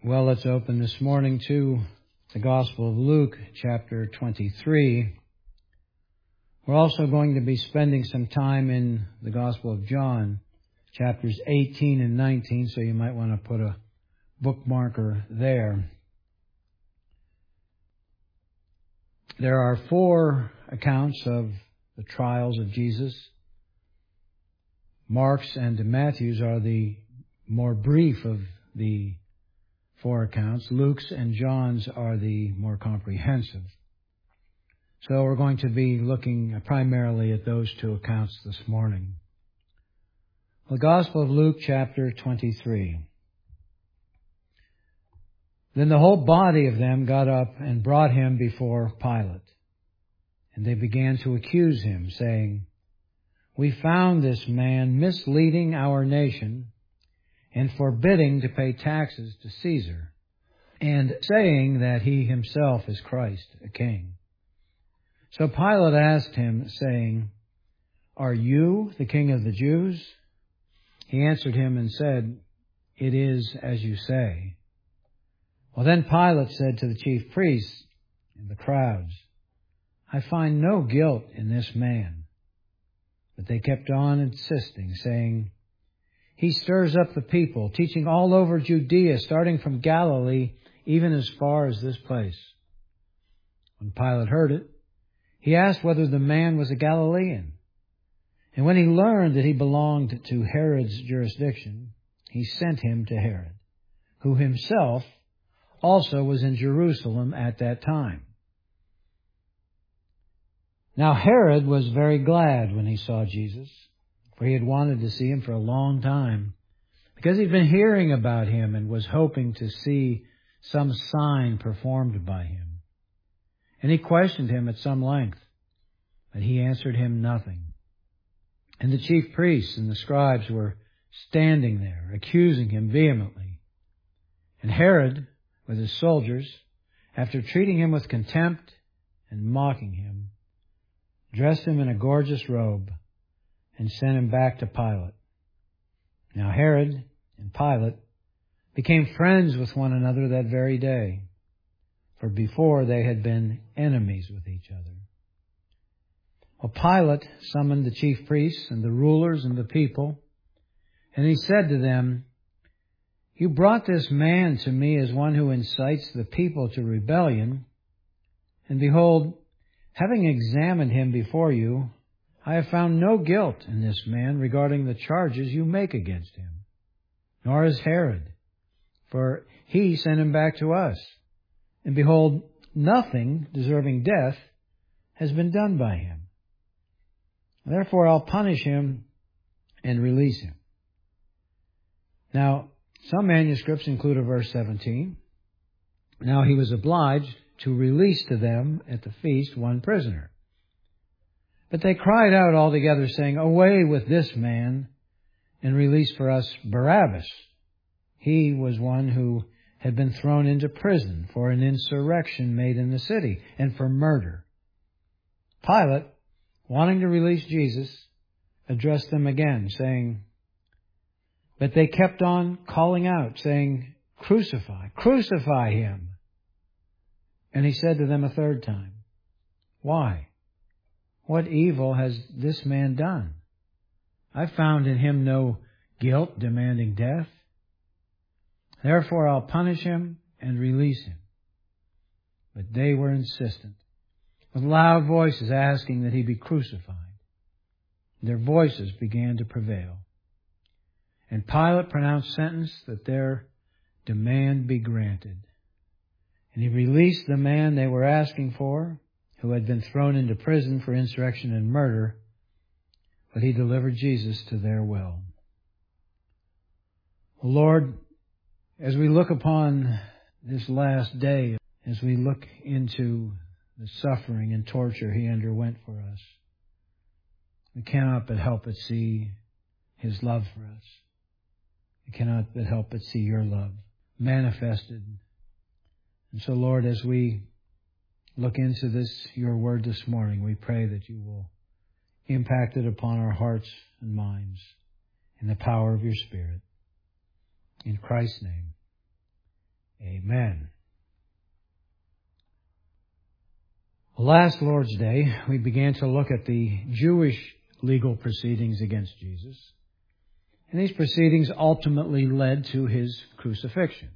Well, let's open this morning to the Gospel of Luke, chapter 23. We're also going to be spending some time in the Gospel of John, chapters 18 and 19, so you might want to put a bookmarker there. There are 4 accounts of the trials of Jesus. Mark's and Matthew's are the more brief of the 4 accounts. Luke's and John's are the more comprehensive. So we're going to be looking primarily at those 2 accounts this morning. The Gospel of Luke, chapter 23. Then the whole body of them got up and brought him before Pilate. And they began to accuse him, saying, "We found this man misleading our nation and forbidding to pay taxes to Caesar, and saying that he himself is Christ, a king." So Pilate asked him, saying, "Are you the king of the Jews?" He answered him and said, "It is as you say." Well, then Pilate said to the chief priests and the crowds, "I find no guilt in this man." But they kept on insisting, saying, "He stirs up the people, teaching all over Judea, starting from Galilee, even as far as this place." When Pilate heard it, he asked whether the man was a Galilean. And when he learned that he belonged to Herod's jurisdiction, he sent him to Herod, who himself also was in Jerusalem at that time. Now Herod was very glad when he saw Jesus, for he had wanted to see him for a long time, because he'd been hearing about him and was hoping to see some sign performed by him. And he questioned him at some length, but he answered him nothing. And the chief priests and the scribes were standing there, accusing him vehemently. And Herod, with his soldiers, after treating him with contempt and mocking him, dressed him in a gorgeous robe and sent him back to Pilate. Now Herod and Pilate became friends with one another that very day, for before they had been enemies with each other. Well, Pilate summoned the chief priests and the rulers and the people, and he said to them, "You brought this man to me as one who incites the people to rebellion, and behold, having examined him before you, I have found no guilt in this man regarding the charges you make against him, nor has Herod, for he sent him back to us. And behold, nothing deserving death has been done by him. Therefore I'll punish him and release him." Now, some manuscripts include a verse 17. Now he was obliged to release to them at the feast one prisoner. But they cried out all together, saying, "Away with this man, and release for us Barabbas." He was one who had been thrown into prison for an insurrection made in the city, and for murder. Pilate, wanting to release Jesus, addressed them again, saying, but they kept on calling out, saying, "Crucify, crucify him." And he said to them a third time, "Why? What evil has this man done? I found in him no guilt demanding death. Therefore I'll punish him and release him." But they were insistent, with loud voices asking that he be crucified. Their voices began to prevail. And Pilate pronounced sentence that their demand be granted. And he released the man they were asking for, who had been thrown into prison for insurrection and murder, but he delivered Jesus to their will. Lord, as we look upon this last day, as we look into the suffering and torture he underwent for us, we cannot but help but see his love for us. We cannot but help but see your love manifested. And so, Lord, as we look into this, your word this morning, we pray that you will impact it upon our hearts and minds in the power of your Spirit. In Christ's name, Amen. Last Lord's Day, we began to look at the Jewish legal proceedings against Jesus. And these proceedings ultimately led to his crucifixion.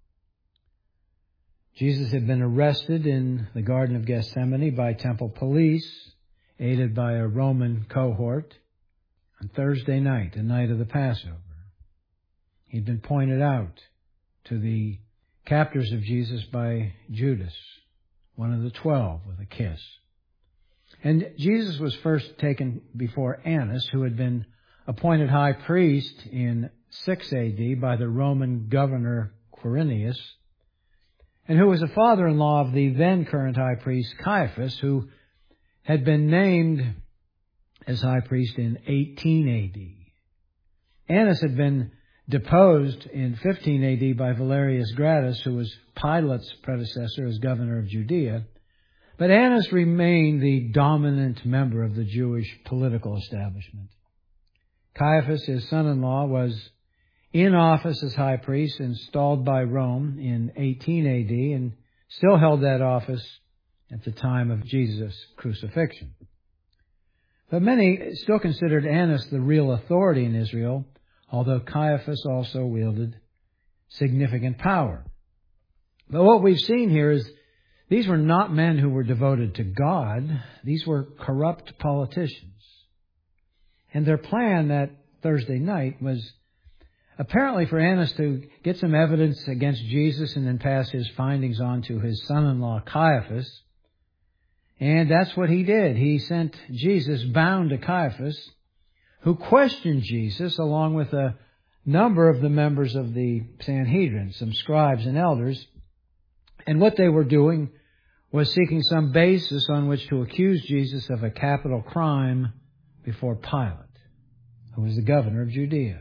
Jesus had been arrested in the Garden of Gethsemane by temple police, aided by a Roman cohort, on Thursday night, the night of the Passover. He'd been pointed out to the captors of Jesus by Judas, one of the 12, with a kiss. And Jesus was first taken before Annas, who had been appointed high priest in 6 A.D. by the Roman governor Quirinius, and who was the father-in-law of the then current high priest Caiaphas, who had been named as high priest in 18 A.D. Annas had been deposed in 15 A.D. by Valerius Gratus, who was Pilate's predecessor as governor of Judea. But Annas remained the dominant member of the Jewish political establishment. Caiaphas, his son-in-law, was in office as high priest, installed by Rome in 18 A.D., and still held that office at the time of Jesus' crucifixion. But many still considered Annas the real authority in Israel, although Caiaphas also wielded significant power. But what we've seen here is these were not men who were devoted to God. These were corrupt politicians. And their plan that Thursday night was apparently for Annas to get some evidence against Jesus and then pass his findings on to his son-in-law Caiaphas. And that's what he did. He sent Jesus bound to Caiaphas, who questioned Jesus along with a number of the members of the Sanhedrin, some scribes and elders. And what they were doing was seeking some basis on which to accuse Jesus of a capital crime before Pilate, who was the governor of Judea.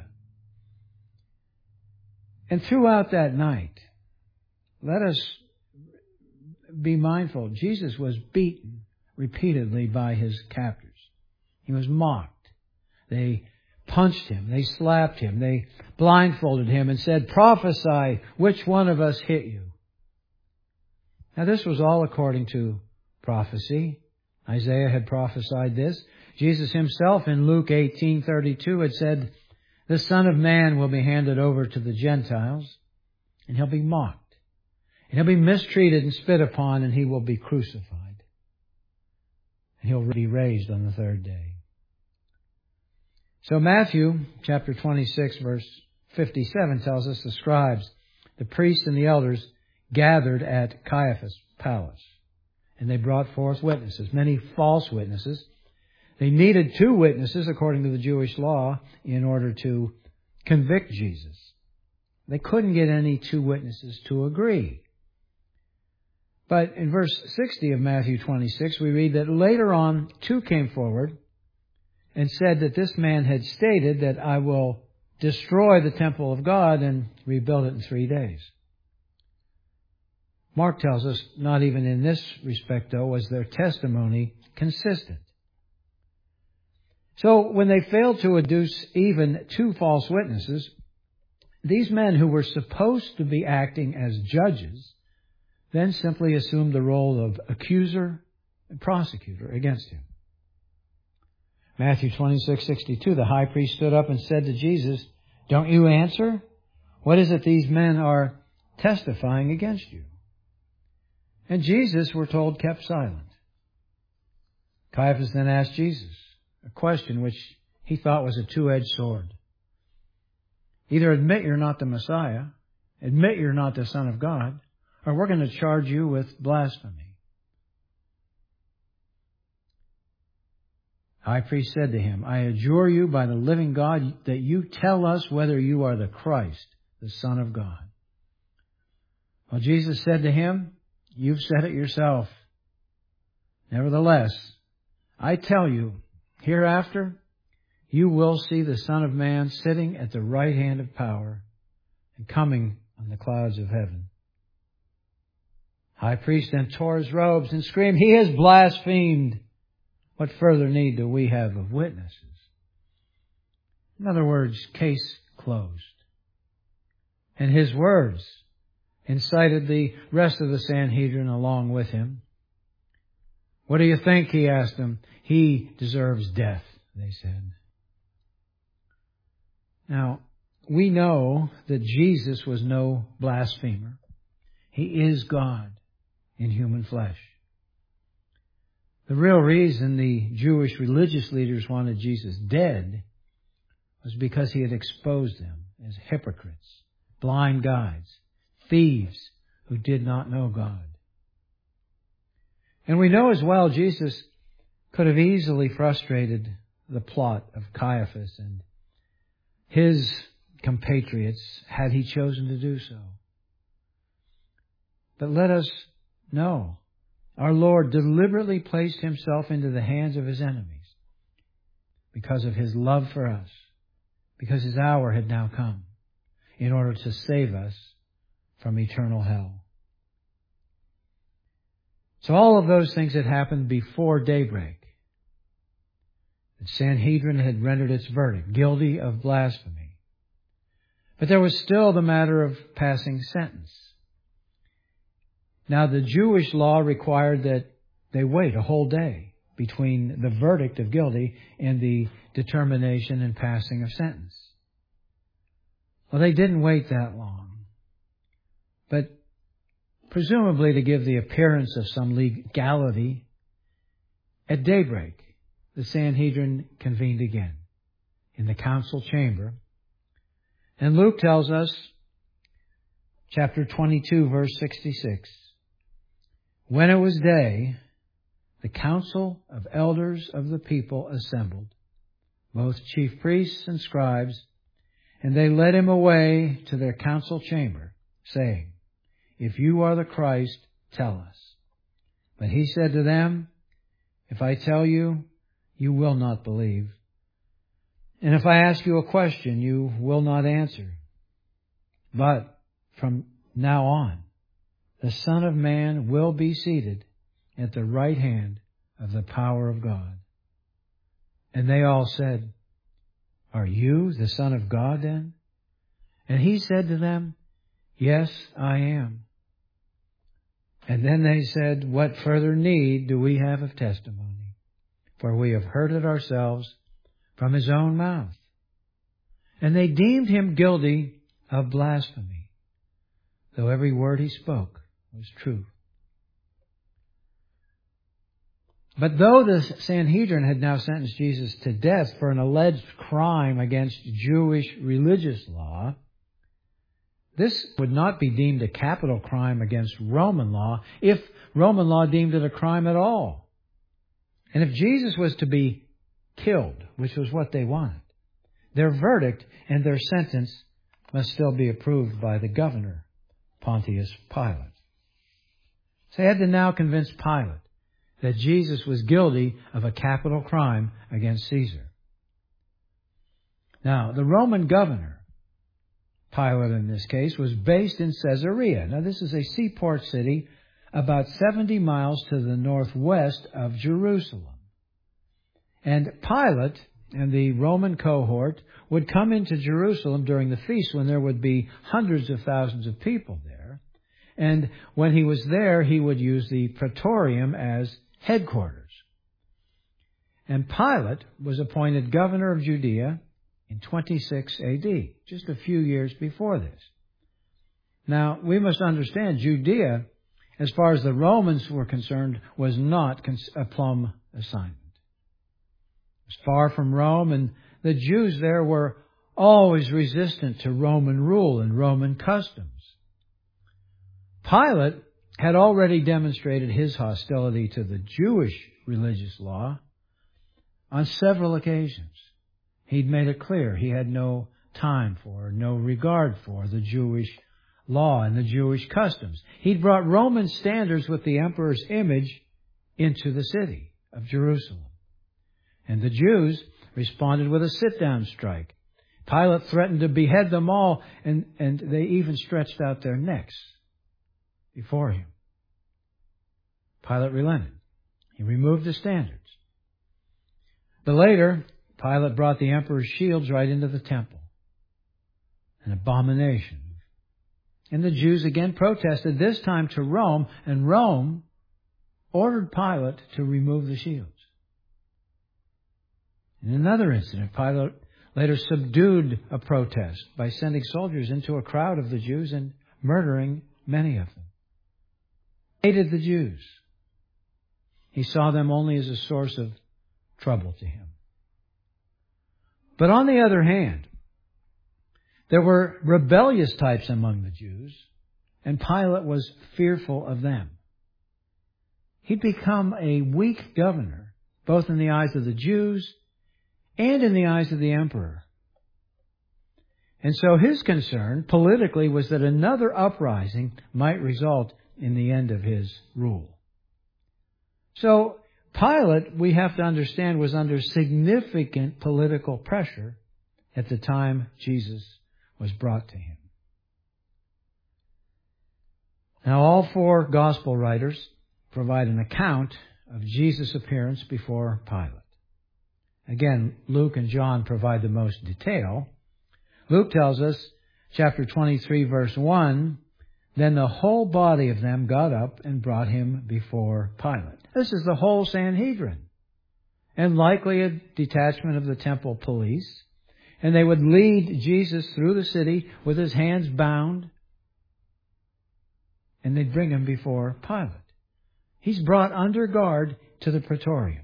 And throughout that night, let us be mindful, Jesus was beaten repeatedly by his captors. He was mocked. They punched him. They slapped him. They blindfolded him and said, "Prophesy, which one of us hit you?" Now this was all according to prophecy. Isaiah had prophesied this. Jesus himself in Luke 18:32 had said, "The Son of Man will be handed over to the Gentiles, and he'll be mocked, and he'll be mistreated and spit upon, and he will be crucified. And he'll be raised on the third day." So Matthew chapter 26, verse 57 tells us the scribes, the priests and the elders gathered at Caiaphas' palace. And they brought forth witnesses, many false witnesses. They needed 2 witnesses according to the Jewish law in order to convict Jesus. They couldn't get any 2 witnesses to agree. But in verse 60 of Matthew 26, we read that later on 2 came forward and said that this man had stated that I will destroy the temple of God and rebuild it in 3 days. Mark tells us not even in this respect, though, was their testimony consistent. So when they failed to adduce even 2 false witnesses, these men who were supposed to be acting as judges then simply assumed the role of accuser and prosecutor against him. Matthew 26:62, the high priest stood up and said to Jesus, "Don't you answer? What is it these men are testifying against you?" And Jesus, we're told, kept silent. Caiaphas then asked Jesus a question which he thought was a 2-edged sword. Either admit you're not the Messiah, admit you're not the Son of God, or we're going to charge you with blasphemy. High priest said to him, "I adjure you by the living God that you tell us whether you are the Christ, the Son of God." Well, Jesus said to him, "You've said it yourself. Nevertheless, I tell you, hereafter you will see the Son of Man sitting at the right hand of power and coming on the clouds of heaven." High priest then tore his robes and screamed, "He has blasphemed! What further need do we have of witnesses?" In other words, case closed. And his words, incited the rest of the Sanhedrin along with him. "What do you think?" he asked them. "He deserves death," they said. Now, we know that Jesus was no blasphemer. He is God in human flesh. The real reason the Jewish religious leaders wanted Jesus dead was because he had exposed them as hypocrites, blind guides, thieves who did not know God. And we know as well Jesus could have easily frustrated the plot of Caiaphas and his compatriots had he chosen to do so. But let us know, our Lord deliberately placed himself into the hands of his enemies because of his love for us, because his hour had now come in order to save us from eternal hell. So all of those things had happened before daybreak. The Sanhedrin had rendered its verdict, guilty of blasphemy. But there was still the matter of passing sentence. Now, the Jewish law required that they wait a whole day between the verdict of guilty and the determination and passing of sentence. Well, they didn't wait that long. But presumably to give the appearance of some legality, at daybreak, the Sanhedrin convened again in the council chamber. And Luke tells us, chapter 22, verse 66, when it was day, the council of elders of the people assembled, both chief priests and scribes, and they led him away to their council chamber, saying, "If you are the Christ, tell us." But he said to them, "If I tell you, you will not believe. And if I ask you a question, you will not answer. But from now on, the Son of Man will be seated at the right hand of the power of God." And they all said, "Are you the Son of God then?" And he said to them, "Yes, I am." And then they said, "What further need do we have of testimony? For we have heard it ourselves from his own mouth." And they deemed him guilty of blasphemy, though every word he spoke was true. But though the Sanhedrin had now sentenced Jesus to death for an alleged crime against Jewish religious law, this would not be deemed a capital crime against Roman law if Roman law deemed it a crime at all. And if Jesus was to be killed, which was what they wanted, their verdict and their sentence must still be approved by the governor, Pontius Pilate. So they had to now convince Pilate that Jesus was guilty of a capital crime against Caesar. Now, the Roman governor, Pilate in this case, was based in Caesarea. Now, this is a seaport city about 70 miles to the northwest of Jerusalem. And Pilate and the Roman cohort would come into Jerusalem during the feast when there would be hundreds of thousands of people there. And when he was there, he would use the Praetorium as headquarters. And Pilate was appointed governor of Judea in 26 AD, just a few years before this. Now, we must understand Judea, as far as the Romans were concerned, was not a plum assignment. It was far from Rome, and the Jews there were always resistant to Roman rule and Roman customs. Pilate had already demonstrated his hostility to the Jewish religious law on several occasions. He'd made it clear he had no time for, no regard for the Jewish law and the Jewish customs. He'd brought Roman standards with the emperor's image into the city of Jerusalem. And the Jews responded with a sit-down strike. Pilate threatened to behead them all, and they even stretched out their necks before him. Pilate relented. He removed the standards. But later, Pilate brought the emperor's shields right into the temple. An abomination And the Jews again protested, this time to Rome, and Rome ordered Pilate to remove the shields. In another incident, Pilate later subdued a protest by sending soldiers into a crowd of the Jews and murdering many of them. He hated the Jews. He saw them only as a source of trouble to him. But on the other hand, there were rebellious types among the Jews, and Pilate was fearful of them. He'd become a weak governor, both in the eyes of the Jews and in the eyes of the emperor. And so his concern politically was that another uprising might result in the end of his rule. So Pilate, we have to understand, was under significant political pressure at the time Jesus was brought to him. Now, all four gospel writers provide an account of Jesus' appearance before Pilate. Again, Luke and John provide the most detail. Luke tells us, chapter 23, verse 1, then the whole body of them got up and brought him before Pilate. This is the whole Sanhedrin, and likely a detachment of the temple police. And they would lead Jesus through the city with his hands bound, and they'd bring him before Pilate. He's brought under guard to the praetorium.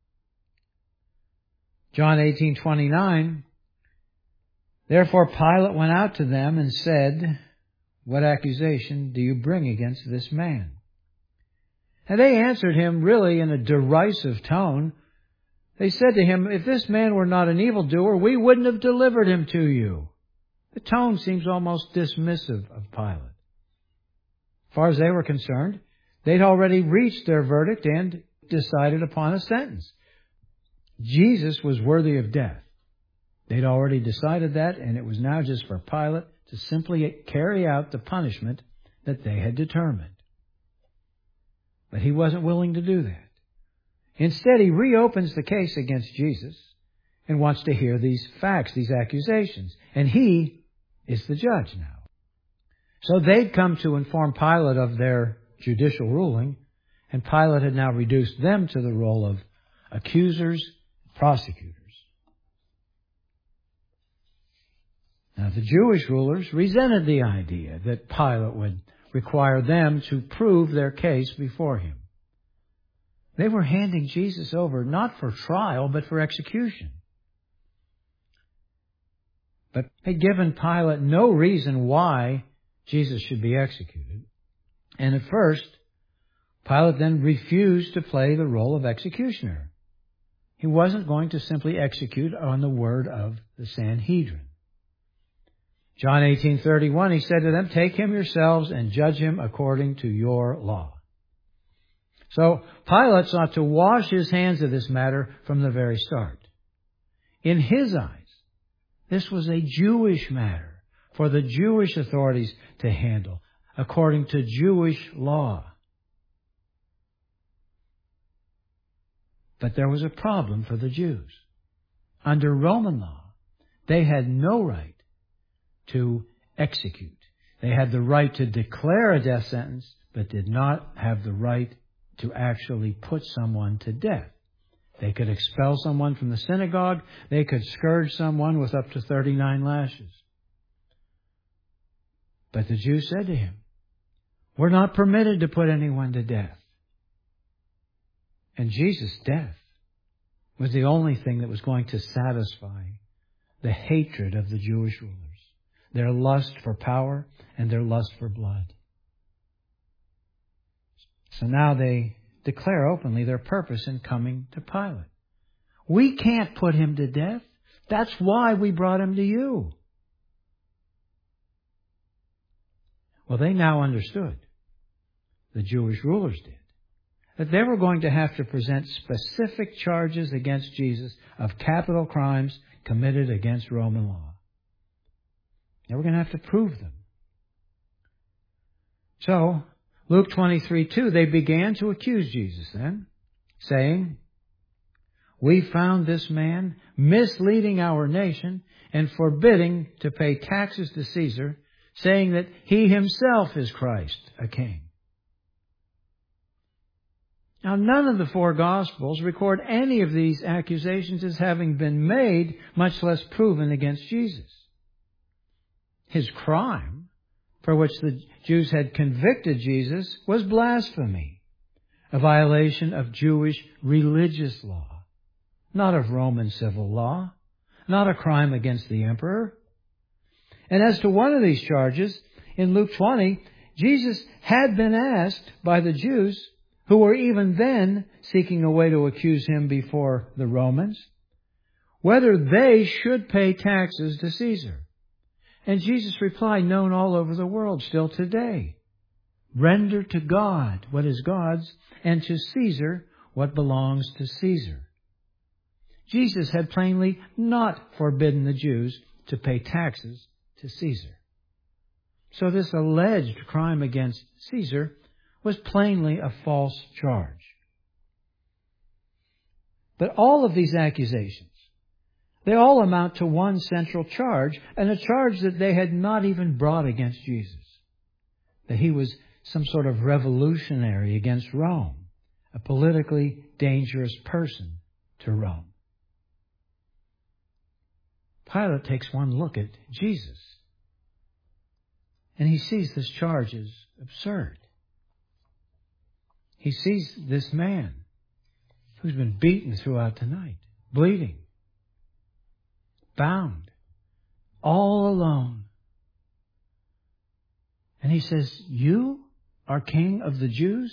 John 18:29, therefore Pilate went out to them and said, what accusation do you bring against this man? And they answered him really in a derisive tone. They said to him, if this man were not an evildoer, we wouldn't have delivered him to you. The tone seems almost dismissive of Pilate. As far as they were concerned, they'd already reached their verdict and decided upon a sentence. Jesus was worthy of death. They'd already decided that, and it was now just for Pilate to simply carry out the punishment that they had determined. But he wasn't willing to do that. Instead, he reopens the case against Jesus and wants to hear these facts, these accusations. And he is the judge now. So they'd come to inform Pilate of their judicial ruling, and Pilate had now reduced them to the role of accusers, prosecutors. Now, the Jewish rulers resented the idea that Pilate would require them to prove their case before him. They were handing Jesus over not for trial, but for execution. But they'd given Pilate no reason why Jesus should be executed. And at first, Pilate then refused to play the role of executioner. He wasn't going to simply execute on the word of the Sanhedrin. John 18:31, he said to them, take him yourselves and judge him according to your law. So Pilate sought to wash his hands of this matter from the very start. In his eyes, this was a Jewish matter for the Jewish authorities to handle according to Jewish law. But there was a problem for the Jews. Under Roman law, they had no right to execute. They had the right to declare a death sentence, but did not have the right to actually put someone to death. They could expel someone from the synagogue. They could scourge someone with up to 39 lashes. But the Jews said to him, we're not permitted to put anyone to death. And Jesus' death was the only thing that was going to satisfy the hatred of the Jewish rulers, their lust for power and their lust for blood. So now they declare openly their purpose in coming to Pilate. We can't put him to death. That's why we brought him to you. Well, they now understood, the Jewish rulers did, that they were going to have to present specific charges against Jesus of capital crimes committed against Roman law. They were going to have to prove them. So, Luke 23:2, they began to accuse Jesus then, saying, we found this man misleading our nation and forbidding to pay taxes to Caesar, saying that he himself is Christ, a king. Now, none of the four Gospels record any of these accusations as having been made, much less proven against Jesus. His crime, for which the Jews had convicted Jesus, was blasphemy, a violation of Jewish religious law, not of Roman civil law, not a crime against the emperor. And as to one of these charges, in Luke 20, Jesus had been asked by the Jews, who were even then seeking a way to accuse him before the Romans, whether they should pay taxes to Caesar. And Jesus replied, known all over the world still today, render to God what is God's, and to Caesar what belongs to Caesar. Jesus had plainly not forbidden the Jews to pay taxes to Caesar. So this alleged crime against Caesar was plainly a false charge. But all of these accusations, they all amount to one central charge, and a charge that they had not even brought against Jesus. That he was some sort of revolutionary against Rome, a politically dangerous person to Rome. Pilate takes one look at Jesus, and he sees this charge as absurd. He sees this man who's been beaten throughout the night, bleeding, bound, all alone. And he says, you are king of the Jews?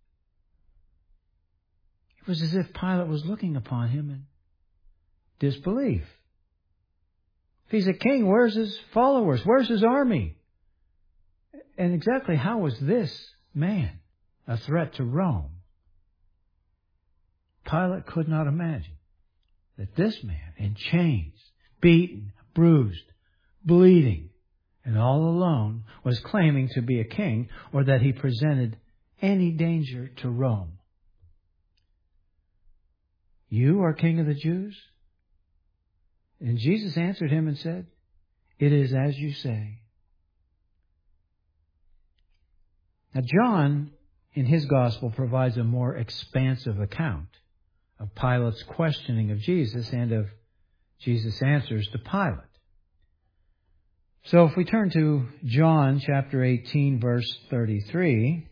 It was as if Pilate was looking upon him in disbelief. If he's a king, where's his followers? Where's his army? And exactly how was this man a threat to Rome? Pilate could not imagine that this man in chains, beaten, bruised, bleeding, and all alone was claiming to be a king, or that he presented any danger to Rome. You are king of the Jews? And Jesus answered him and said, it is as you say. Now John, in his gospel, provides a more expansive account of Pilate's questioning of Jesus and of Jesus' answers to Pilate. So if we turn to John chapter 18, verse 33,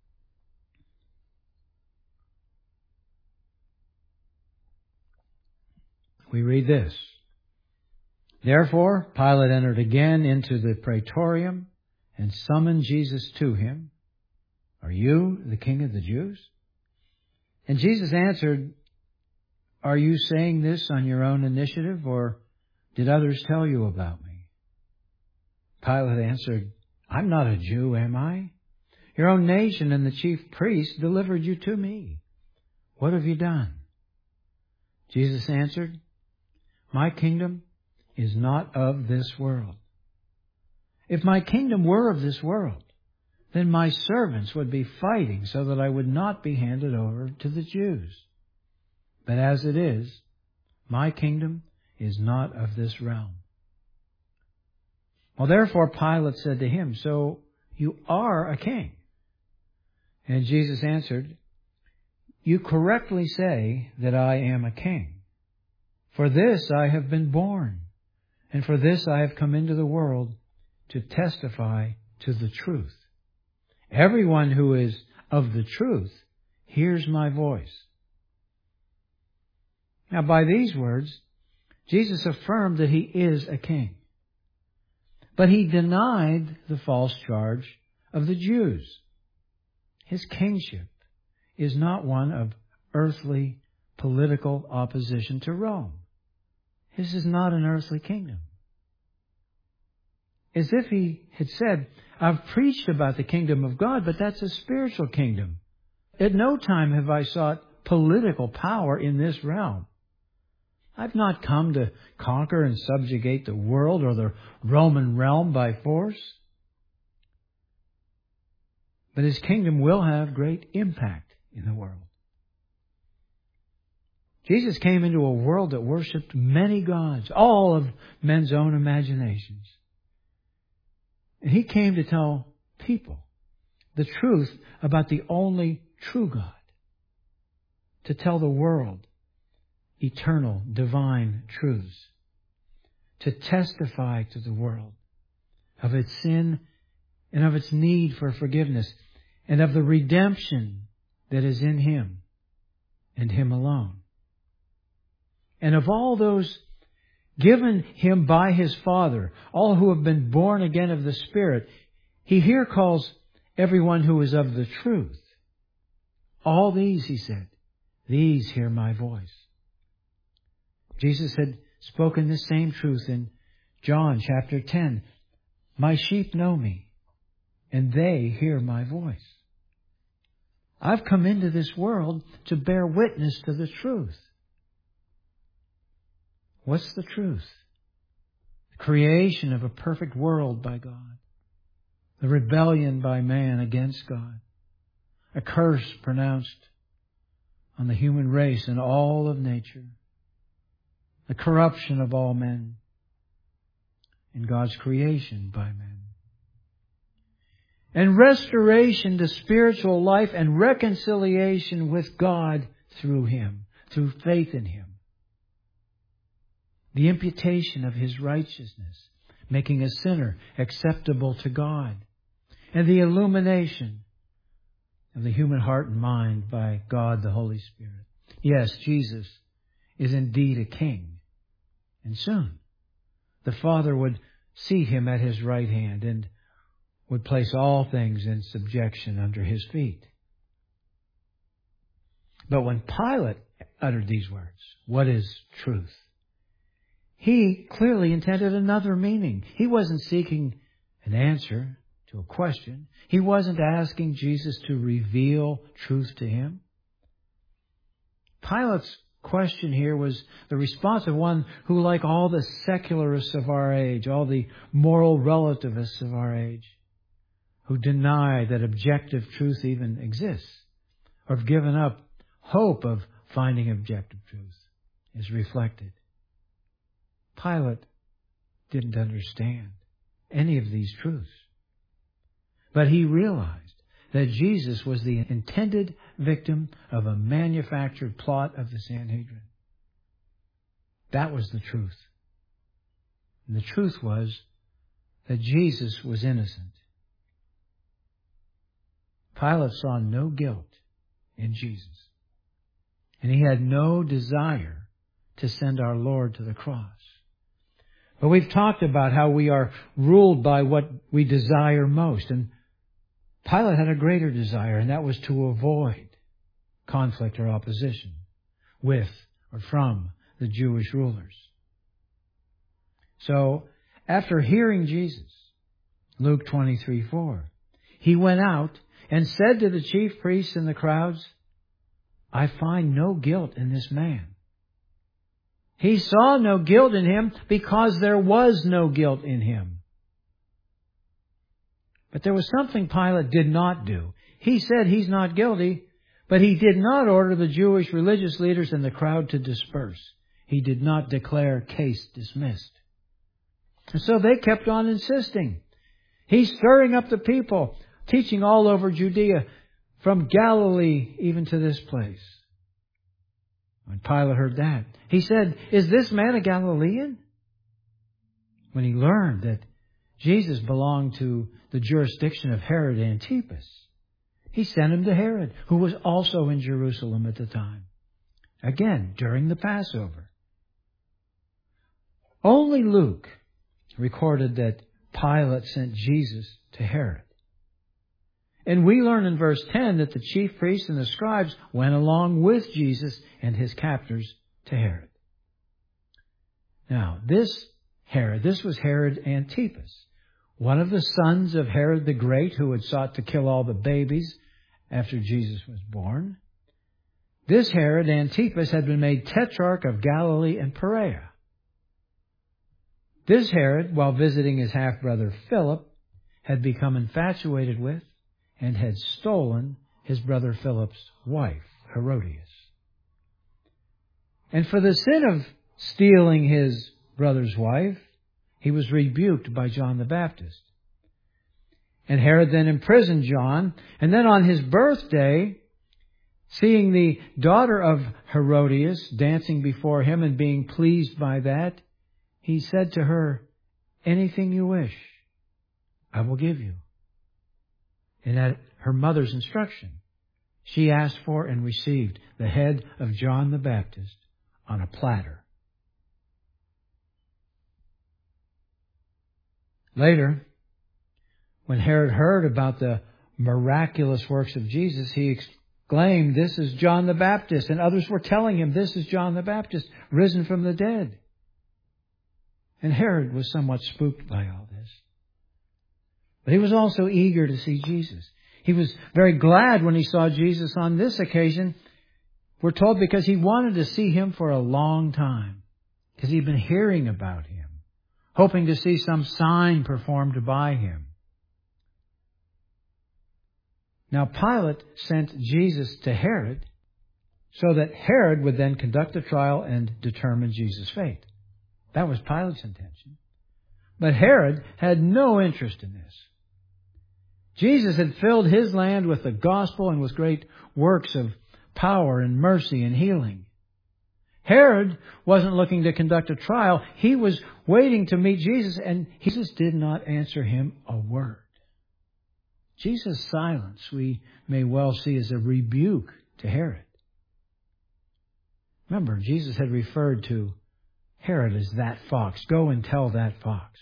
we read this. Therefore, Pilate entered again into the praetorium and summoned Jesus to him. Are you the king of the Jews? And Jesus answered, are you saying this on your own initiative, or did others tell you about me? Pilate answered, I'm not a Jew, am I? Your own nation and the chief priests delivered you to me. What have you done? Jesus answered, my kingdom is not of this world. If my kingdom were of this world, then my servants would be fighting so that I would not be handed over to the Jews. But as it is, my kingdom is not of this realm. Well, therefore Pilate said to him, so you are a king? And Jesus answered, you correctly say that I am a king. For this I have been born, and for this I have come into the world, to testify to the truth. Everyone who is of the truth hears my voice. Now, by these words, Jesus affirmed that he is a king. But he denied the false charge of the Jews. His kingship is not one of earthly political opposition to Rome. His is not an earthly kingdom. As if he had said, I've preached about the kingdom of God, but that's a spiritual kingdom. At no time have I sought political power in this realm. I've not come to conquer and subjugate the world or the Roman realm by force. But his kingdom will have great impact in the world. Jesus came into a world that worshipped many gods, all of men's own imaginations. And He came to tell people the truth about the only true God. To tell the world eternal, divine truths. To testify to the world of its sin and of its need for forgiveness and of the redemption that is in Him and Him alone. And of all those given Him by His Father, all who have been born again of the Spirit, He here calls everyone who is of the truth. All these, He said, these hear my voice. Jesus had spoken this same truth in John chapter 10. My sheep know me, and they hear my voice. I've come into this world to bear witness to the truth. What's the truth? The creation of a perfect world by God. The rebellion by man against God. A curse pronounced on the human race and all of nature. The corruption of all men. And God's creation by men. And restoration to spiritual life and reconciliation with God through Him, through faith in Him. The imputation of His righteousness, making a sinner acceptable to God. And the illumination of the human heart and mind by God the Holy Spirit. Yes, Jesus is indeed a King. And soon the Father would seat Him at His right hand and would place all things in subjection under His feet. But when Pilate uttered these words, what is truth? He clearly intended another meaning. He wasn't seeking an answer to a question. He wasn't asking Jesus to reveal truth to him. Pilate's question here was the response of one who, like all the secularists of our age, all the moral relativists of our age, who deny that objective truth even exists, or have given up hope of finding objective truth, is reflected. Pilate didn't understand any of these truths. But he realized that Jesus was the intended victim of a manufactured plot of the Sanhedrin. That was the truth. And the truth was that Jesus was innocent. Pilate saw no guilt in Jesus. And he had no desire to send our Lord to the cross. But we've talked about how we are ruled by what we desire most. And Pilate had a greater desire, and that was to avoid conflict or opposition with or from the Jewish rulers. So, after hearing Jesus, Luke 23:4, he went out and said to the chief priests and the crowds, I find no guilt in this man. He saw no guilt in him because there was no guilt in him. But there was something Pilate did not do. He said he's not guilty, but he did not order the Jewish religious leaders and the crowd to disperse. He did not declare case dismissed. And so they kept on insisting. He's stirring up the people, teaching all over Judea, from Galilee even to this place. When Pilate heard that, he said, is this man a Galilean? When he learned that Jesus belonged to the jurisdiction of Herod Antipas, he sent him to Herod, who was also in Jerusalem at the time. Again, during the Passover. Only Luke recorded that Pilate sent Jesus to Herod. And we learn in verse 10 that the chief priests and the scribes went along with Jesus and his captors to Herod. Now, this was Herod Antipas, one of the sons of Herod the Great, who had sought to kill all the babies after Jesus was born. This Herod Antipas had been made tetrarch of Galilee and Perea. This Herod, while visiting his half-brother Philip, had become infatuated with and had stolen his brother Philip's wife, Herodias. And for the sin of stealing his brother's wife, he was rebuked by John the Baptist. And Herod then imprisoned John. And then on his birthday, seeing the daughter of Herodias dancing before him and being pleased by that, he said to her, "Anything you wish, I will give you." And at her mother's instruction, she asked for and received the head of John the Baptist on a platter. Later, when Herod heard about the miraculous works of Jesus, he exclaimed, "This is John the Baptist." And others were telling him, "This is John the Baptist, risen from the dead." And Herod was somewhat spooked by all this. But he was also eager to see Jesus. He was very glad when he saw Jesus on this occasion, we're told, because he wanted to see him for a long time, because he'd been hearing about him, hoping to see some sign performed by him. Now Pilate sent Jesus to Herod so that Herod would then conduct a trial and determine Jesus' fate. That was Pilate's intention. But Herod had no interest in this. Jesus had filled his land with the gospel and with great works of power and mercy and healing. Herod wasn't looking to conduct a trial. He was waiting to meet Jesus, and Jesus did not answer him a word. Jesus' silence, we may well see as a rebuke to Herod. Remember, Jesus had referred to Herod as that fox. Go and tell that fox.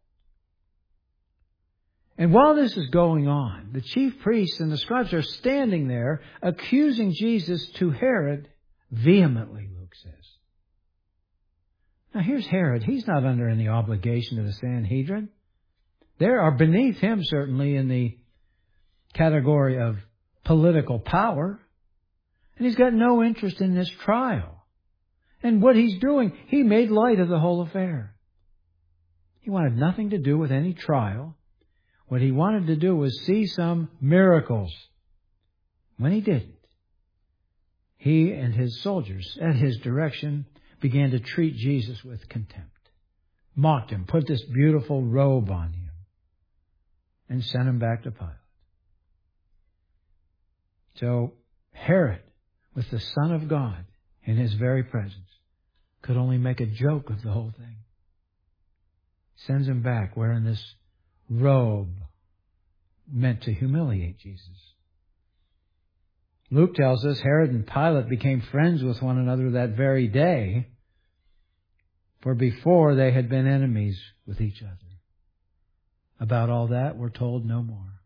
And while this is going on, the chief priests and the scribes are standing there accusing Jesus to Herod vehemently, Luke says. Now here's Herod. He's not under any obligation to the Sanhedrin. There are beneath him, certainly, in the category of political power. And he's got no interest in this trial. And what he's doing, he made light of the whole affair. He wanted nothing to do with any trial. What he wanted to do was see some miracles. When he didn't, he and his soldiers, at his direction, began to treat Jesus with contempt, mocked him, put this beautiful robe on him, and sent him back to Pilate. So Herod, with the Son of God in his very presence, could only make a joke of the whole thing. Sends him back wearing this robe meant to humiliate Jesus. Luke tells us Herod and Pilate became friends with one another that very day, for before they had been enemies with each other. About all that, we're told no more.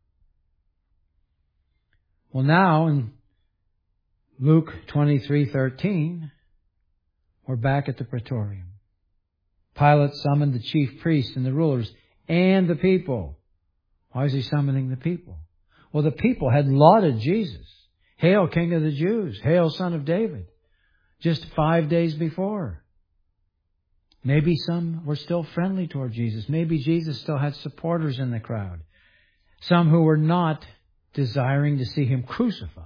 Well, now in Luke 23:13, we're back at the Praetorium. Pilate summoned the chief priests and the rulers and the people. Why is he summoning the people? Well, the people had lauded Jesus. Hail, King of the Jews. Hail, Son of David. Just 5 days before. Maybe some were still friendly toward Jesus. Maybe Jesus still had supporters in the crowd. Some who were not desiring to see him crucified.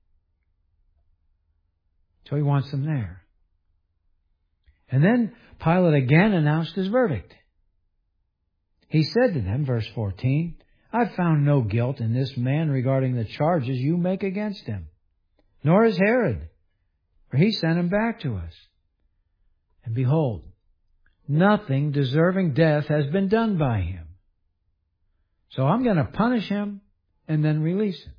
So he wants them there. And then Pilate again announced his verdict. He said to them, verse 14, "I've found no guilt in this man regarding the charges you make against him. Nor is Herod, for he sent him back to us. And behold, nothing deserving death has been done by him. So I'm going to punish him and then release him."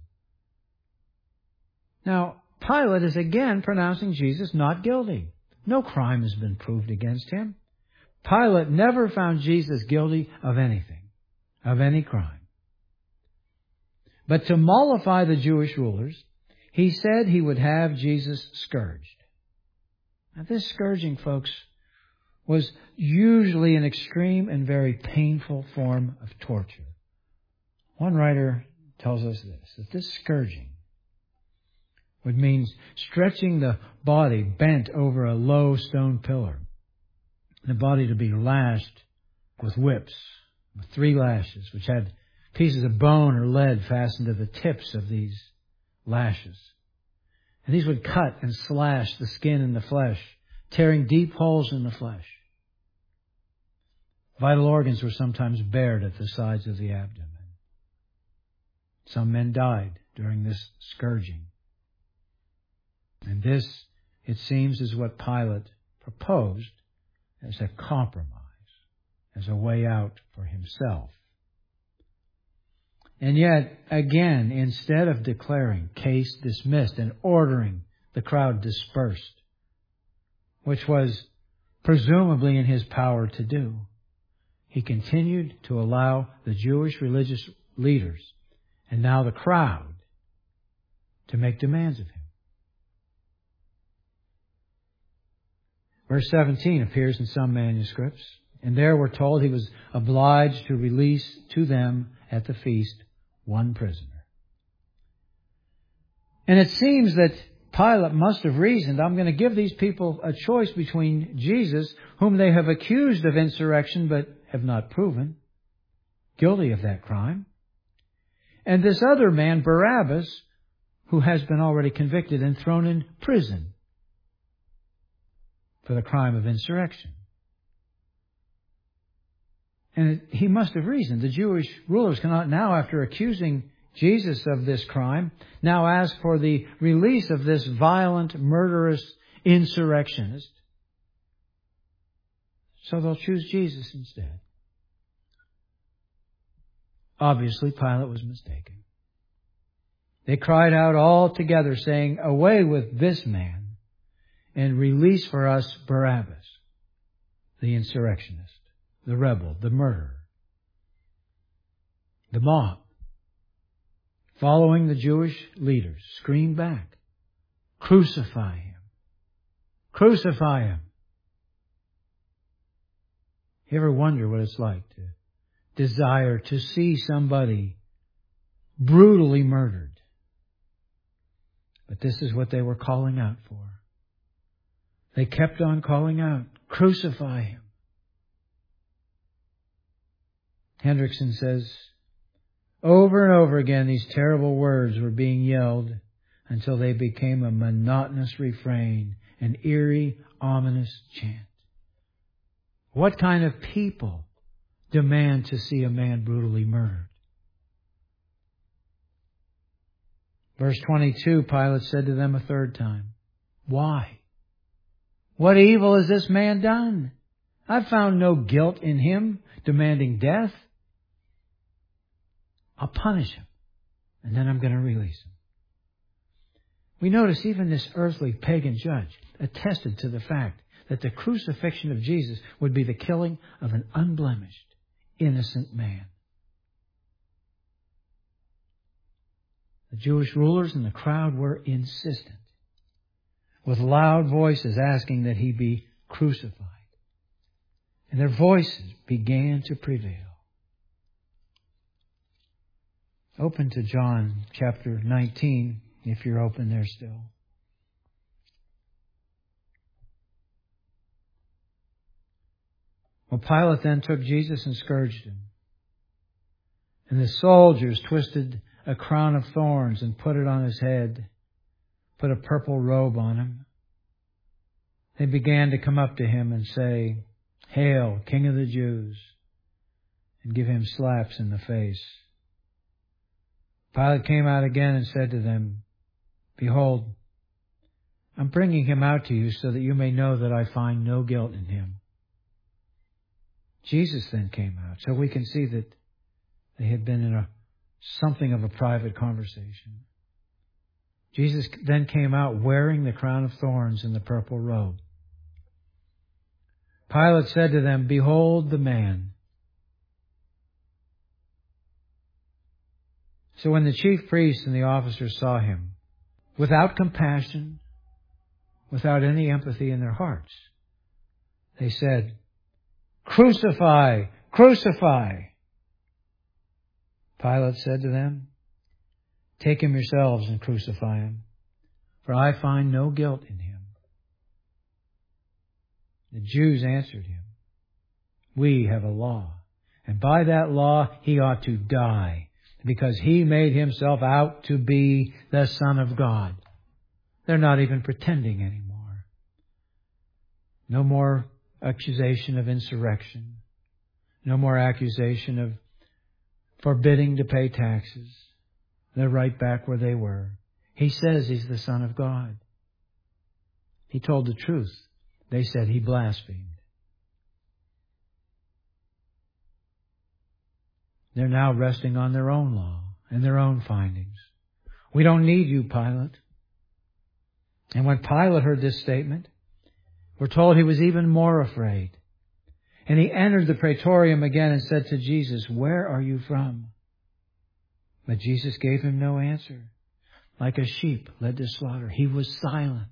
Now, Pilate is again pronouncing Jesus not guilty. No crime has been proved against him. Pilate never found Jesus guilty of anything, of any crime. But to mollify the Jewish rulers, he said he would have Jesus scourged. Now, this scourging, folks, was usually an extreme and very painful form of torture. One writer tells us that this scourging would mean stretching the body bent over a low stone pillar, the body to be lashed with whips, with 3 lashes, which had pieces of bone or lead fastened to the tips of these lashes. And these would cut and slash the skin and the flesh, tearing deep holes in the flesh. Vital organs were sometimes bared at the sides of the abdomen. Some men died during this scourging. And this, it seems, is what Pilate proposed as a compromise, as a way out for himself. And yet, again, instead of declaring case dismissed and ordering the crowd dispersed, which was presumably in his power to do, he continued to allow the Jewish religious leaders and now the crowd to make demands of him. Verse 17 appears in some manuscripts, and there we're told he was obliged to release to them at the feast one prisoner. And it seems that Pilate must have reasoned, I'm going to give these people a choice between Jesus, whom they have accused of insurrection but have not proven guilty of that crime, and this other man, Barabbas, who has been already convicted and thrown in prison for the crime of insurrection. And he must have reasoned. The Jewish rulers cannot now, after accusing Jesus of this crime, now ask for the release of this violent, murderous insurrectionist. So they'll choose Jesus instead. Obviously, Pilate was mistaken. They cried out all together, saying, "Away with this man, and release for us Barabbas," the insurrectionist, the rebel, the murderer. The mob, following the Jewish leaders, screamed back, "Crucify him! Crucify him!" You ever wonder what it's like to desire to see somebody brutally murdered? But this is what they were calling out for. They kept on calling out, "Crucify him!" Hendrickson says, over and over again these terrible words were being yelled until they became a monotonous refrain, an eerie, ominous chant. What kind of people demand to see a man brutally murdered? Verse 22, Pilate said to them a third time, "Why? What evil has this man done? I've found no guilt in him, demanding death. I'll punish him, and then I'm going to release him." We notice even this earthly pagan judge attested to the fact that the crucifixion of Jesus would be the killing of an unblemished, innocent man. The Jewish rulers and the crowd were insistent, with loud voices asking that he be crucified. And their voices began to prevail. Open to John chapter 19, if you're open there still. Well, Pilate then took Jesus and scourged him. And the soldiers twisted a crown of thorns and put it on his head, put a purple robe on him. They began to come up to him and say, "Hail, King of the Jews," and give him slaps in the face. Pilate came out again and said to them, "Behold, I'm bringing him out to you so that you may know that I find no guilt in him." Jesus then came out, so we can see that they had been in something of a private conversation. Jesus then came out wearing the crown of thorns and the purple robe. Pilate said to them, "Behold the man." So when the chief priests and the officers saw him, without compassion, without any empathy in their hearts, they said, "Crucify! Crucify!" Pilate said to them, "Take him yourselves and crucify him, for I find no guilt in him." The Jews answered him, "We have a law, and by that law he ought to die, because he made himself out to be the Son of God." They're not even pretending anymore. No more accusation of insurrection. No more accusation of forbidding to pay taxes. They're right back where they were. He says He's the Son of God. He told the truth. They said He blasphemed. They're now resting on their own law and their own findings. We don't need you, Pilate. And when Pilate heard this statement, we're told he was even more afraid. And he entered the praetorium again and said to Jesus, "Where are you from?" But Jesus gave him no answer. Like a sheep led to slaughter, he was silent.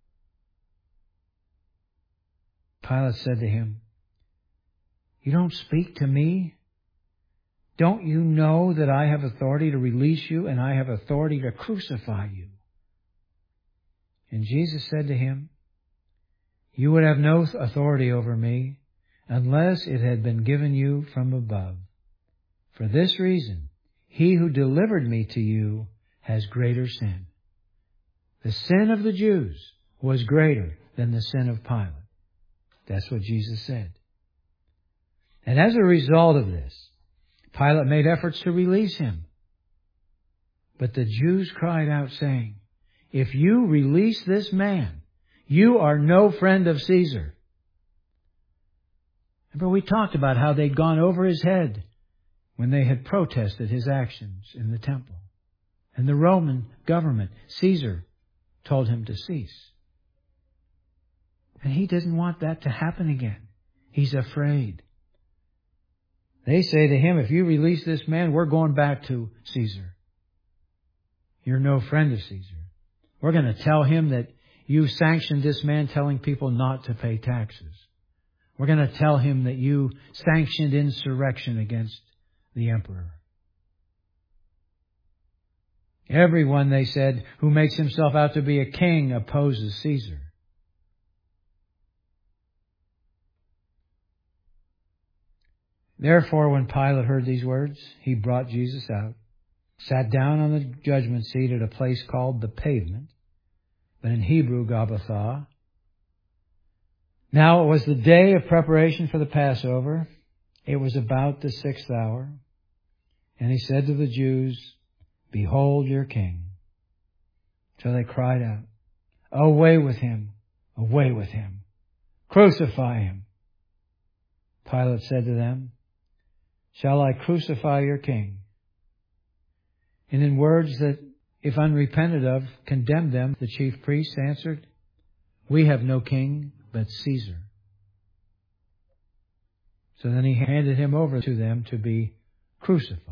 Pilate said to him, "You don't speak to me? Don't you know that I have authority to release you and I have authority to crucify you?" And Jesus said to him, "You would have no authority over me unless it had been given you from above. For this reason, he who delivered me to you has greater sin." The sin of the Jews was greater than the sin of Pilate. That's what Jesus said. And as a result of this, Pilate made efforts to release him. But the Jews cried out, saying, "If you release this man, you are no friend of Caesar." Remember, we talked about how they'd gone over his head when they had protested his actions in the temple. And the Roman government, Caesar, told him to cease. And he doesn't want that to happen again. He's afraid. They say to him, "If you release this man, we're going back to Caesar. You're no friend of Caesar. We're going to tell him that you sanctioned this man telling people not to pay taxes. We're going to tell him that you sanctioned insurrection against the emperor." Everyone, they said, who makes himself out to be a king opposes Caesar. Therefore, when Pilate heard these words, he brought Jesus out, sat down on the judgment seat at a place called the Pavement, but in Hebrew, Gabbatha. Now it was the day of preparation for the Passover. It was about the 6th hour. And he said to the Jews, "Behold your king." So they cried out, "Away with him! Away with him! Crucify him!" Pilate said to them, "Shall I crucify your king?" And in words that, if unrepented of, condemned them, the chief priests answered, "We have no king but Caesar." So then he handed him over to them to be crucified.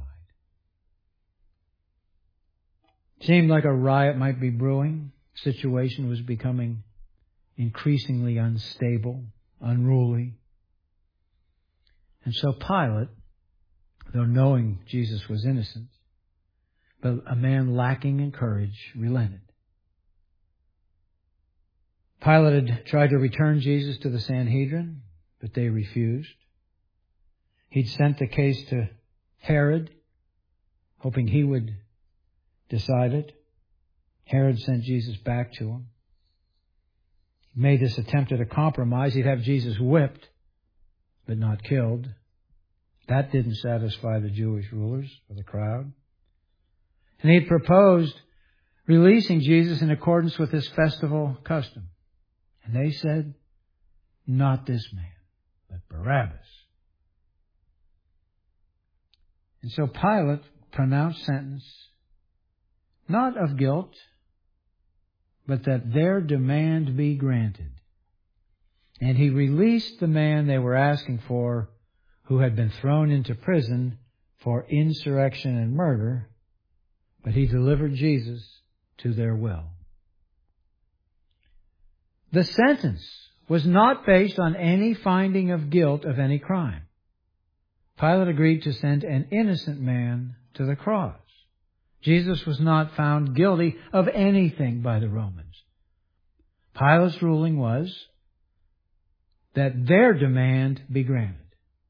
It seemed like a riot might be brewing. The situation was becoming increasingly unstable, unruly. And so Pilate, though knowing Jesus was innocent, but a man lacking in courage, relented. Pilate had tried to return Jesus to the Sanhedrin, but they refused. He'd sent the case to Herod, hoping he would decide it. Herod sent Jesus back to him. He made this attempt at a compromise. He'd have Jesus whipped, but not killed. That didn't satisfy the Jewish rulers or the crowd. And he'd proposed releasing Jesus in accordance with his festival custom. And they said, "Not this man, but Barabbas." And so Pilate pronounced sentence, not of guilt, but that their demand be granted. And he released the man they were asking for, who had been thrown into prison for insurrection and murder, but he delivered Jesus to their will. The sentence was not based on any finding of guilt of any crime. Pilate agreed to send an innocent man to the cross. Jesus was not found guilty of anything by the Romans. Pilate's ruling was that their demand be granted.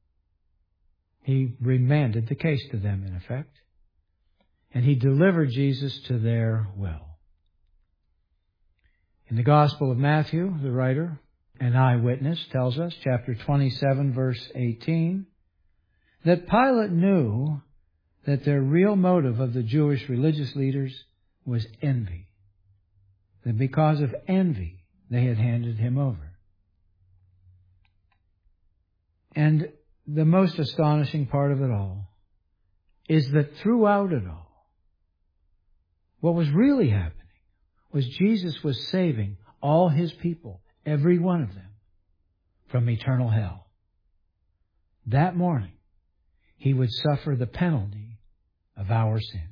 He remanded the case to them, in effect, and he delivered Jesus to their will. In the Gospel of Matthew, the writer, an eyewitness, tells us, chapter 27, verse 18, that Pilate knew that their real motive of the Jewish religious leaders was envy. That because of envy, they had handed him over. And the most astonishing part of it all is that throughout it all, what was really happening was Jesus was saving all his people, every one of them, from eternal hell. That morning, he would suffer the penalty of our sin.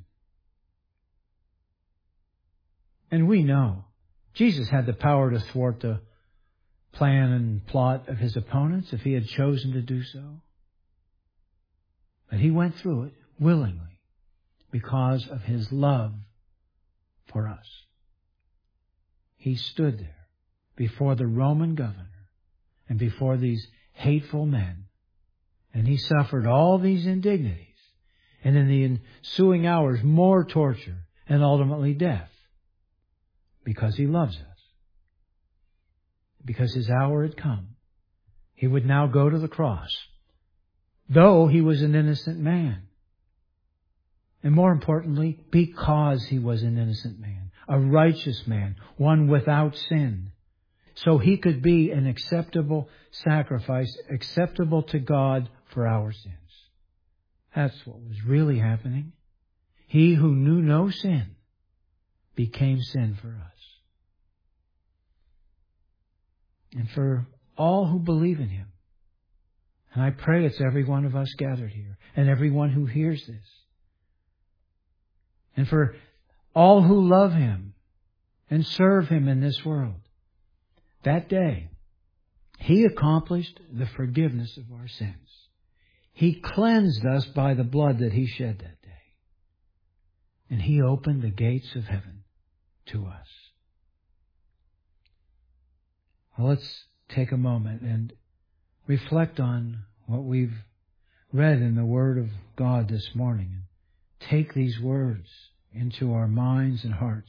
And we know Jesus had the power to thwart the plan and plot of his opponents if he had chosen to do so. But he went through it willingly because of his love for us. He stood there before the Roman governor and before these hateful men, and he suffered all these indignities, and in the ensuing hours more torture and ultimately death, because he loves us. Because his hour had come. He would now go to the cross, though he was an innocent man. And more importantly, because he was an innocent man, a righteous man, one without sin. So he could be an acceptable sacrifice, acceptable to God for our sins. That's what was really happening. He who knew no sin became sin for us. And for all who believe in him. And I pray it's every one of us gathered here, and everyone who hears this. And for all who love him and serve him in this world. That day, he accomplished the forgiveness of our sins. He cleansed us by the blood that he shed that day. And he opened the gates of heaven to us. Well, let's take a moment and reflect on what we've read in the Word of God this morning. And take these words into our minds and hearts.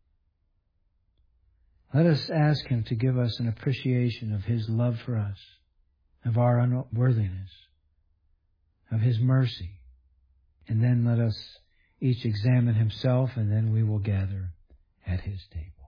Let us ask him to give us an appreciation of his love for us, of our unworthiness, of his mercy. And then let us each examine himself, and then we will gather at his table.